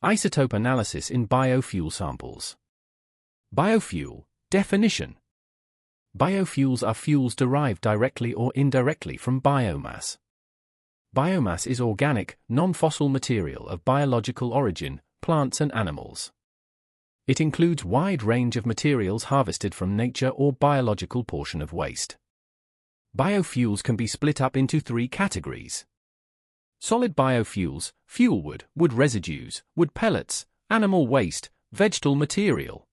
Isotope analysis in biofuel samples. Biofuel, definition. Biofuels are fuels derived directly or indirectly from biomass. Biomass is organic, non-fossil material of biological origin, plants and animals. It includes wide range of materials harvested from nature or biological portion of waste. Biofuels can be split up into three categories. Solid biofuels, fuel wood residues, wood pellets, animal waste, vegetal material.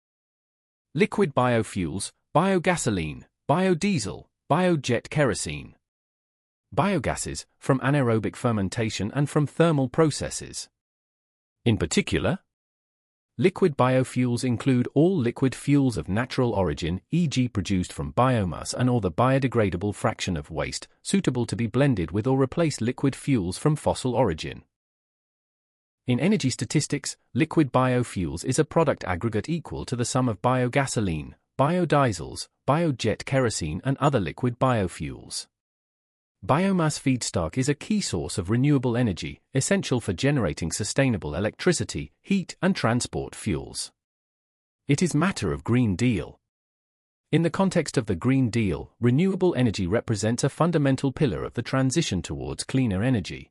Liquid biofuels, biogasoline, biodiesel, biojet kerosene. Biogases, from anaerobic fermentation and from thermal processes. In particular, liquid biofuels include all liquid fuels of natural origin, e.g. produced from biomass and or the biodegradable fraction of waste, suitable to be blended with or replace liquid fuels from fossil origin. In energy statistics, liquid biofuels is a product aggregate equal to the sum of biogasoline, biodiesels, biojet kerosene and other liquid biofuels. Biomass feedstock is a key source of renewable energy, essential for generating sustainable electricity, heat and transport fuels. It is matter of Green Deal. In the context of the Green Deal, renewable energy represents a fundamental pillar of the transition towards cleaner energy.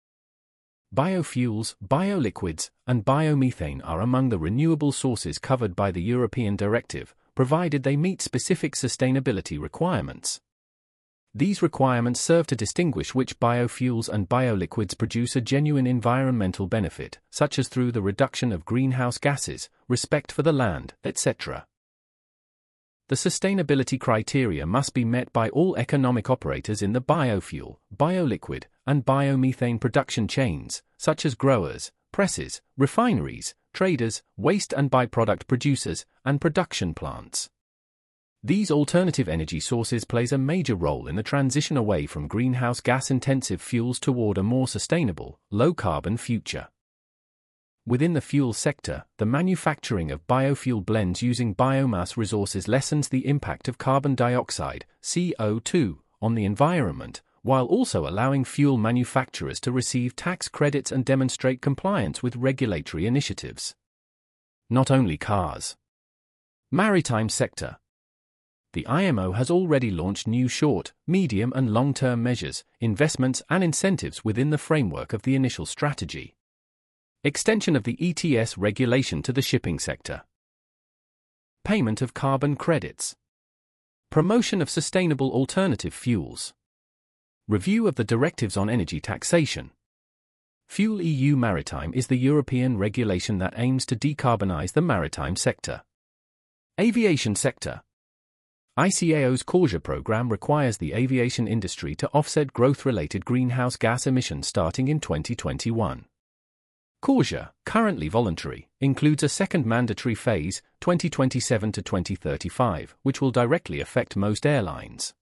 Biofuels, bioliquids, and biomethane are among the renewable sources covered by the European Directive, provided they meet specific sustainability requirements. These requirements serve to distinguish which biofuels and bioliquids produce a genuine environmental benefit, such as through the reduction of greenhouse gases, respect for the land, etc. The sustainability criteria must be met by all economic operators in the biofuel, bioliquid, and biomethane production chains, such as growers, presses, refineries, traders, waste and byproduct producers, and production plants. These alternative energy sources plays a major role in the transition away from greenhouse gas-intensive fuels toward a more sustainable, low-carbon future. Within the fuel sector, the manufacturing of biofuel blends using biomass resources lessens the impact of carbon dioxide, CO2, on the environment, while also allowing fuel manufacturers to receive tax credits and demonstrate compliance with regulatory initiatives. Not only cars. Maritime sector. The IMO has already launched new short, medium and long-term measures, investments and incentives within the framework of the initial strategy. Extension of the ETS regulation to the shipping sector. Payment of carbon credits. Promotion of sustainable alternative fuels. Review of the directives on energy taxation. Fuel EU Maritime is the European regulation that aims to decarbonize the maritime sector. Aviation sector. ICAO's CORSIA program requires the aviation industry to offset growth-related greenhouse gas emissions starting in 2021. CORSIA, currently voluntary, includes a second mandatory phase, 2027 to 2035, which will directly affect most airlines.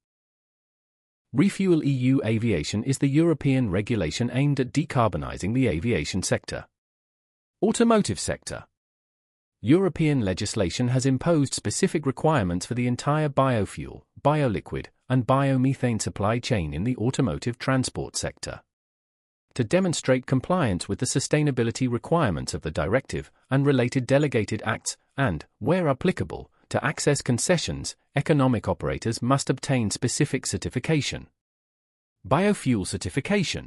Refuel EU Aviation is the European regulation aimed at decarbonizing the aviation sector. Automotive sector. European legislation has imposed specific requirements for the entire biofuel, bioliquid, and biomethane supply chain in the automotive transport sector. To demonstrate compliance with the sustainability requirements of the directive and related delegated acts, and, where applicable, to access concessions, economic operators must obtain specific certification. Biofuel certification.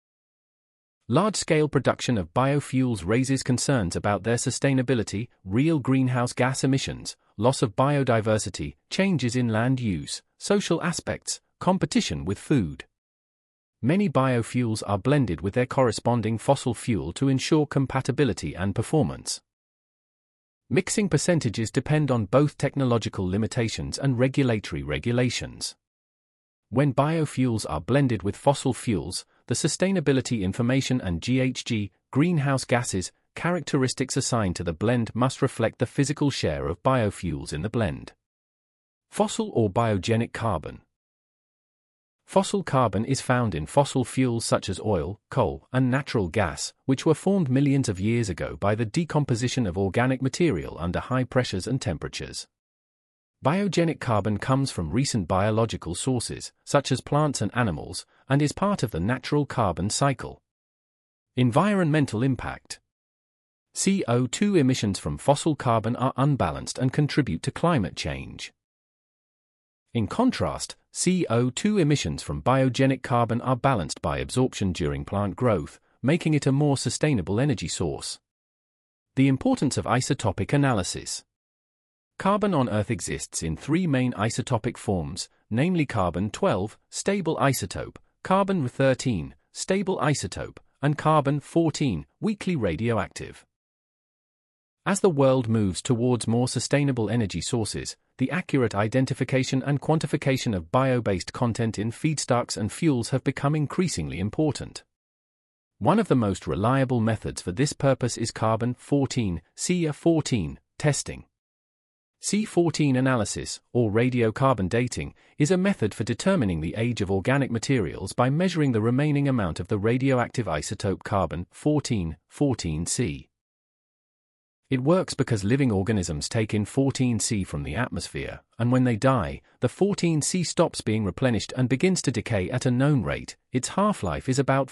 Large-scale production of biofuels raises concerns about their sustainability, real greenhouse gas emissions, loss of biodiversity, changes in land use, social aspects, competition with food. Many biofuels are blended with their corresponding fossil fuel to ensure compatibility and performance. Mixing percentages depend on both technological limitations and regulatory regulations. When biofuels are blended with fossil fuels, the sustainability information and GHG, greenhouse gases, characteristics assigned to the blend must reflect the physical share of biofuels in the blend. Fossil or biogenic carbon. Fossil carbon is found in fossil fuels such as oil, coal, and natural gas, which were formed millions of years ago by the decomposition of organic material under high pressures and temperatures. Biogenic carbon comes from recent biological sources, such as plants and animals, and is part of the natural carbon cycle. Environmental impact. CO2 emissions from fossil carbon are unbalanced and contribute to climate change. In contrast, CO2 emissions from biogenic carbon are balanced by absorption during plant growth, making it a more sustainable energy source. The importance of isotopic analysis. Carbon on Earth exists in three main isotopic forms, namely carbon-12, stable isotope, carbon-13, stable isotope, and carbon-14, weakly radioactive. As the world moves towards more sustainable energy sources, the accurate identification and quantification of bio-based content in feedstocks and fuels have become increasingly important. One of the most reliable methods for this purpose is carbon-14, CA14, testing. C14 analysis, or radiocarbon dating, is a method for determining the age of organic materials by measuring the remaining amount of the radioactive isotope carbon-14, 14C. It works because living organisms take in 14C from the atmosphere, and when they die, the 14C stops being replenished and begins to decay at a known rate. Its half-life is about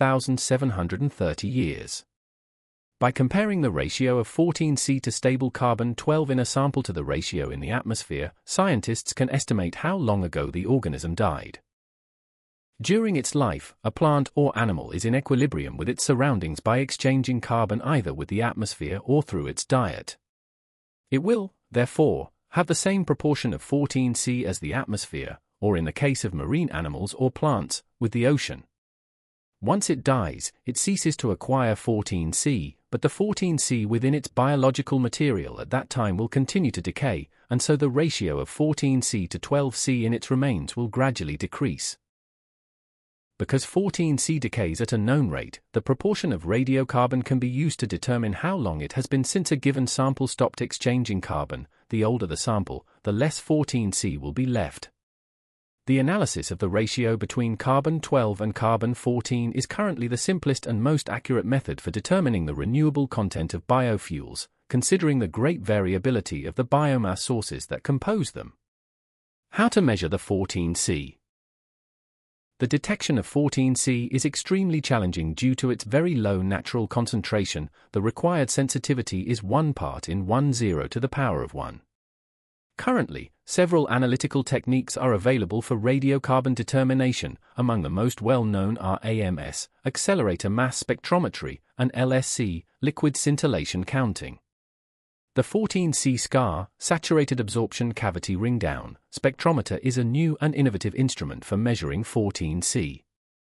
5,730 years. By comparing the ratio of 14C to stable carbon-12 in a sample to the ratio in the atmosphere, scientists can estimate how long ago the organism died. During its life, a plant or animal is in equilibrium with its surroundings by exchanging carbon either with the atmosphere or through its diet. It will, therefore, have the same proportion of 14C as the atmosphere, or in the case of marine animals or plants, with the ocean. Once it dies, it ceases to acquire 14C, but the 14C within its biological material at that time will continue to decay, and so the ratio of 14C to 12C in its remains will gradually decrease. Because 14C decays at a known rate, the proportion of radiocarbon can be used to determine how long it has been since a given sample stopped exchanging carbon. The older the sample, the less 14C will be left. The analysis of the ratio between carbon-12 and carbon-14 is currently the simplest and most accurate method for determining the renewable content of biofuels, considering the great variability of the biomass sources that compose them. How to measure the 14C? The detection of 14C is extremely challenging due to its very low natural concentration. The required sensitivity is 1 part in 10 to the power of 1. Currently, several analytical techniques are available for radiocarbon determination. Among the most well-known are AMS, accelerator mass spectrometry, and LSC, liquid scintillation counting. The 14C SCAR, saturated absorption cavity ring-down, spectrometer is a new and innovative instrument for measuring 14C.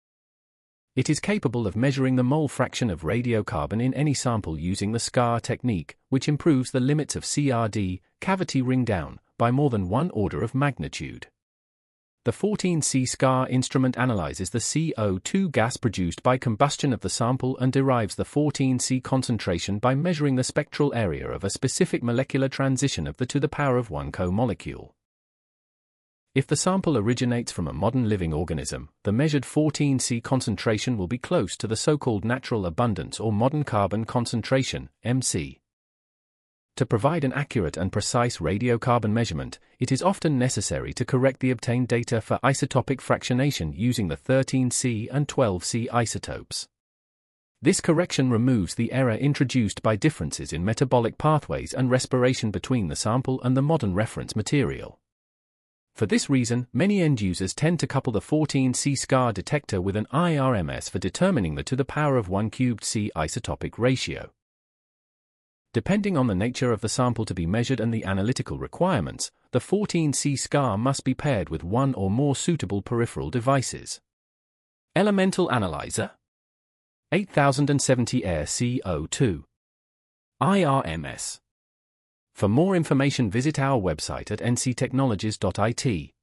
It is capable of measuring the mole fraction of radiocarbon in any sample using the SCAR technique, which improves the limits of CRD, cavity ring-down, by more than 1 order of magnitude. The 14C SCAR instrument analyzes the CO2 gas produced by combustion of the sample and derives the 14C concentration by measuring the spectral area of a specific molecular transition of the to the power of 1 co-molecule. If the sample originates from a modern living organism, the measured 14C concentration will be close to the so-called natural abundance or modern carbon concentration, MC. To provide an accurate and precise radiocarbon measurement, it is often necessary to correct the obtained data for isotopic fractionation using the 13C and 12C isotopes. This correction removes the error introduced by differences in metabolic pathways and respiration between the sample and the modern reference material. For this reason, many end users tend to couple the 14C SCAR detector with an IRMS for determining the to the power of 1 cubed C isotopic ratio. Depending on the nature of the sample to be measured and the analytical requirements, the 14C SCAR must be paired with 1 or more suitable peripheral devices. Elemental Analyzer 8070 Air CO2 IRMS. For more information visit our website at nctechnologies.it.